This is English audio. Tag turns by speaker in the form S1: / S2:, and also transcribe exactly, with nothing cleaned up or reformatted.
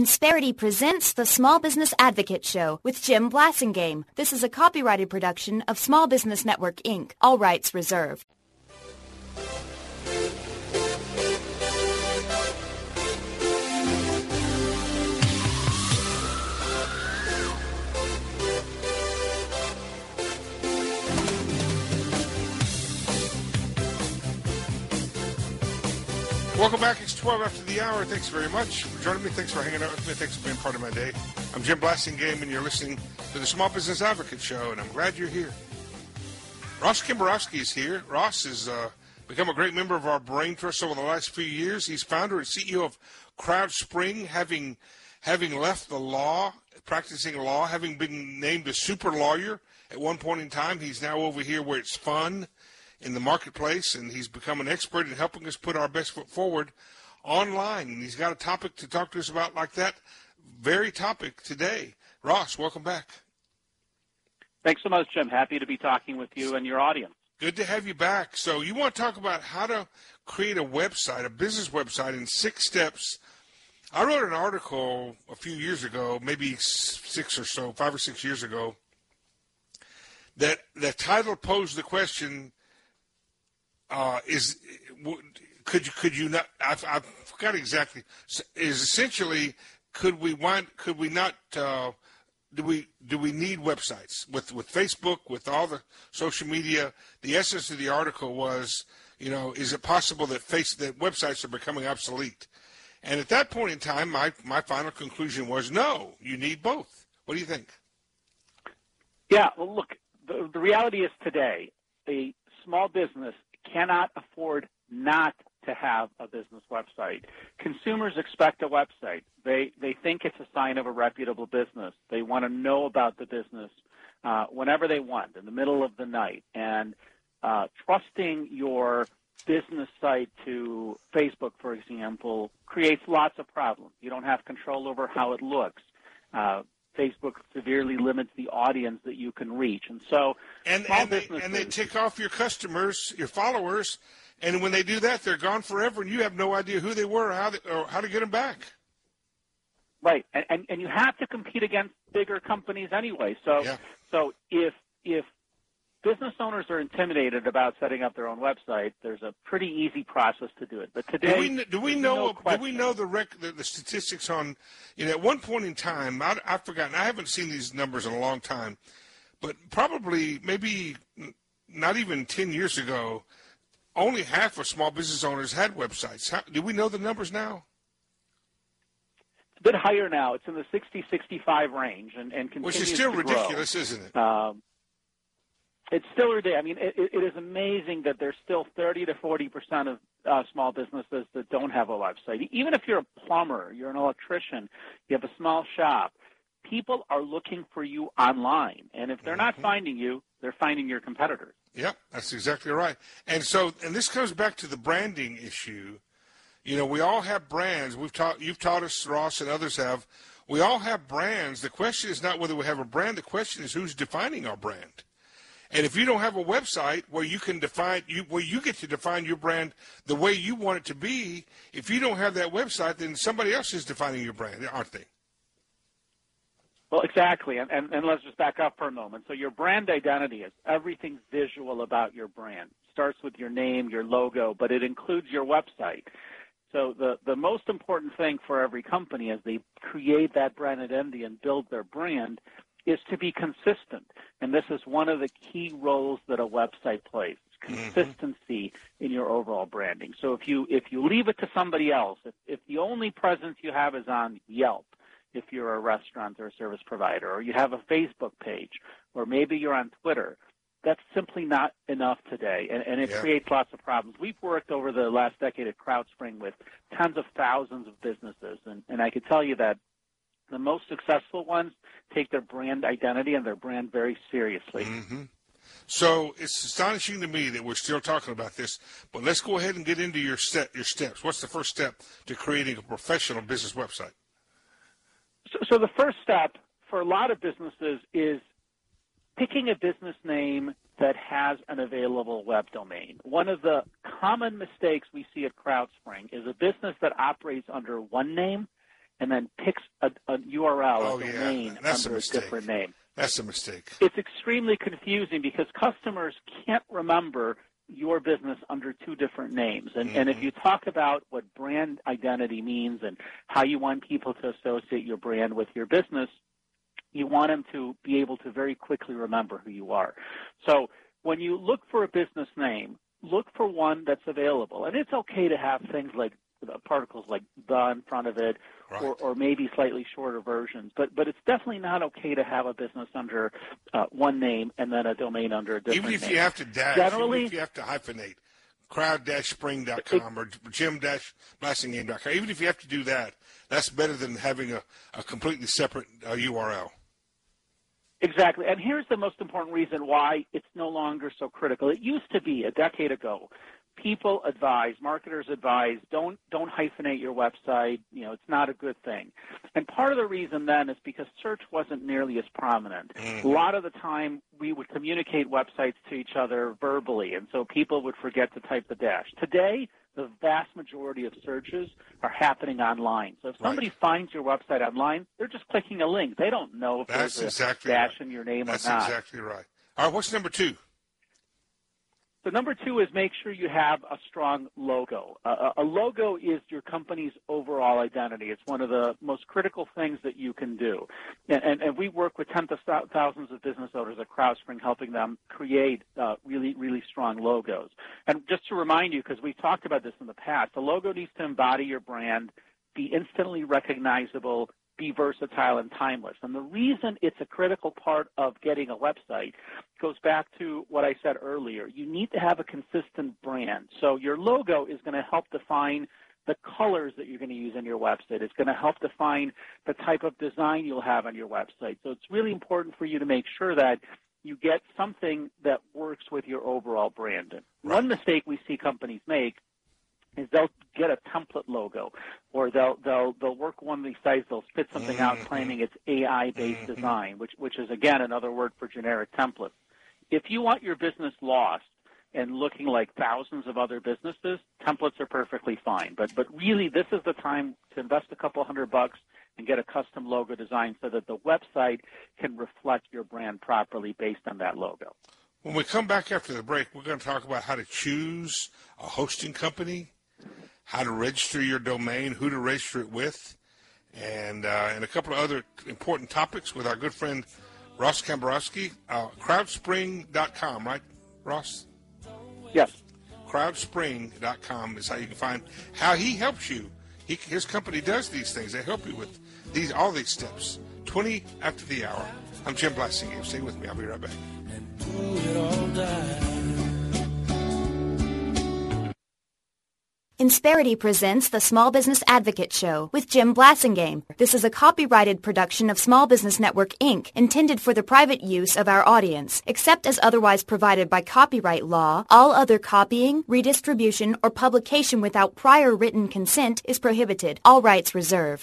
S1: Insperity presents the Small Business Advocate Show with Jim Blasingame. This is a copyrighted production of Small Business Network, Incorporated. All rights reserved.
S2: Welcome back. It's twelve after the hour. Thanks very much for joining me. Thanks for hanging out with me. Thanks for being part of my day. I'm Jim Blasingame, and you're listening to the Small Business Advocate Show, and I'm glad you're here. Ross Kimborowski is here. Ross has uh, become a great member of our Brain Trust over the last few years. He's founder and C E O of CrowdSpring, having having left the law, practicing law, having been named a super lawyer at one point in time. He's now over here where it's fun in the marketplace, and he's become an expert in helping us put our best foot forward online. And he's got a topic to talk to us about like that very topic today. Ross, welcome back.
S3: Thanks so much, Jim. Happy to be talking with you and your audience.
S2: Good to have you back. So you want to talk about how to create a website, a business website in six steps. I wrote an article a few years ago, maybe six or so, five or six years ago, that the title posed the question, Uh, is could you could you not? I, I forgot exactly. Is essentially could we want could we not? Uh, do we do we need websites with with Facebook, with all the social media? The essence of the article was, you know, is it possible that face that websites are becoming obsolete? And at that point in time, my my final conclusion was no. You need both. What do you think?
S3: Yeah. Well, look. The, the reality is today, a small business cannot afford not to have a business website. Consumers expect a website. They they think it's a sign of a reputable business. They want to know about the business uh, whenever they want, in the middle of the night. And uh, trusting your business site to Facebook, for example, creates lots of problems. You don't have control over how it looks. Uh, Facebook severely limits the audience that you can reach. And so
S2: and,
S3: small
S2: and, they,
S3: businesses,
S2: and they tick off your customers, your followers, and when they do that, they're gone forever, and you have no idea who they were or how, they, or how to get them back.
S3: Right, and, and, and you have to compete against bigger companies anyway. So,
S2: yeah.
S3: so if if business owners are intimidated about setting up their own website, there's a pretty easy process to do it. But today,
S2: do we, do we know?
S3: No
S2: do we know the, rec, the the statistics on? You know, at one point in time, I, I've forgotten. I haven't seen these numbers in a long time, but probably maybe not even ten years ago, only half of small business owners had websites. How, do we know the numbers now?
S3: It's a bit higher now. It's in the sixty, sixty-five range, and and continues
S2: Which is still
S3: to
S2: ridiculous,
S3: grow.
S2: Isn't it?
S3: Um, It's still ridiculous. I mean, it, it is amazing that there's still thirty to forty percent of uh, small businesses that don't have a website. Even if you're a plumber, you're an electrician, you have a small shop, people are looking for you online. And if they're not finding you, they're finding your competitors.
S2: Yep, that's exactly right. And so, and this comes back to the branding issue. You know, we all have brands. We've taught, you've taught us, Ross, and others have. We all have brands. The question is not whether we have a brand. The question is who's defining our brand. And if you don't have a website where you can define, you, where you get to define your brand the way you want it to be, if you don't have that website, then somebody else is defining your brand, aren't they?
S3: Well, exactly. And, and, and let's just back up for a moment. So your brand identity is everything visual about your brand. It starts with your name, your logo, but it includes your website. So the, the most important thing for every company as they create that brand identity and build their brand is to be consistent. And this is one of the key roles that a website plays, consistency mm-hmm. in your overall branding. So if you if you leave it to somebody else, if, if the only presence you have is on Yelp, if you're a restaurant or a service provider, or you have a Facebook page, or maybe you're on Twitter, that's simply not enough today, and, and it
S2: yeah.
S3: creates lots of problems. We've worked over the last decade at CrowdSpring with tens of thousands of businesses, and, and I can tell you that the most successful ones take their brand identity and their brand very seriously.
S2: Mm-hmm. So it's astonishing to me that we're still talking about this, but let's go ahead and get into your step, your steps. What's the first step to creating a professional business website?
S3: So, so the first step for a lot of businesses is picking a business name that has an available web domain. One of the common mistakes we see at CrowdSpring is a business that operates under one name and then picks a, a U R L,
S2: oh,
S3: a
S2: yeah.
S3: domain
S2: That's
S3: under
S2: a,
S3: a different name.
S2: That's a mistake.
S3: It's extremely confusing because customers can't remember your business under two different names. And, mm-hmm. and if you talk about what brand identity means and how you want people to associate your brand with your business, you want them to be able to very quickly remember who you are. So when you look for a business name, look for one that's available. And it's okay to have things like particles like the in front of it, right. or, or maybe slightly shorter versions. But but it's definitely not okay to have a business under uh, one name and then a domain under a different name.
S2: Even if name. you have to dash,
S3: Generally,
S2: even if you have to hyphenate, crowd dash spring dot com or jim dash blasting game dot com, even if you have to do that, that's better than having a, a completely separate uh, U R L.
S3: Exactly. And here's the most important reason why it's no longer so critical. It used to be a decade ago. People advise, marketers advise, don't don't hyphenate your website. You know, it's not a good thing. And part of the reason then is because search wasn't nearly as prominent. Mm-hmm. A lot of the time we would communicate websites to each other verbally, and so people would forget to type the dash. Today, the vast majority of searches are happening online. So if somebody right. finds your website online, they're just clicking a link. They don't know if
S2: That's
S3: there's
S2: exactly
S3: a dash
S2: right.
S3: in your name
S2: That's
S3: or not.
S2: That's exactly right. All right, what's number two?
S3: So number two is make sure you have a strong logo. Uh, a logo is your company's overall identity. It's one of the most critical things that you can do. And, and, and we work with tens of thousands of business owners at CrowdSpring, helping them create uh, really, really strong logos. And just to remind you, because we've talked about this in the past, the logo needs to embody your brand, be instantly recognizable, be versatile and timeless. And the reason it's a critical part of getting a website goes back to what I said earlier. You need to have a consistent brand. So your logo is going to help define the colors that you're going to use on your website. It's going to help define the type of design you'll have on your website. So it's really important for you to make sure that you get something that works with your overall brand. Right. One mistake we see companies make is they'll get a template logo, or they'll they'll they'll work one of these sites, they'll spit something out claiming it's A I-based design, which which is again another word for generic template. If you want your business lost and looking like thousands of other businesses, templates are perfectly fine. But but really, this is the time to invest a couple hundred bucks and get a custom logo design so that the website can reflect your brand properly based on that logo.
S2: When we come back after the break, we're going to talk about how to choose a hosting company, how to register your domain, who to register it with, and uh, and a couple of other important topics with our good friend Ross Kamborowski. Uh, crowdspring dot com, right, Ross?
S3: Yes.
S2: crowdspring dot com is how you can find how he helps you. He, his company does these things. They help you with these all these steps. twenty after the hour. I'm Jim Blasingame. Stay with me. I'll be right back. And do it all die.
S1: Insperity presents the Small Business Advocate Show with Jim Blasingame. This is a copyrighted production of Small Business Network, Incorporated, intended for the private use of our audience. Except as otherwise provided by copyright law, all other copying, redistribution, or publication without prior written consent is prohibited. All rights reserved.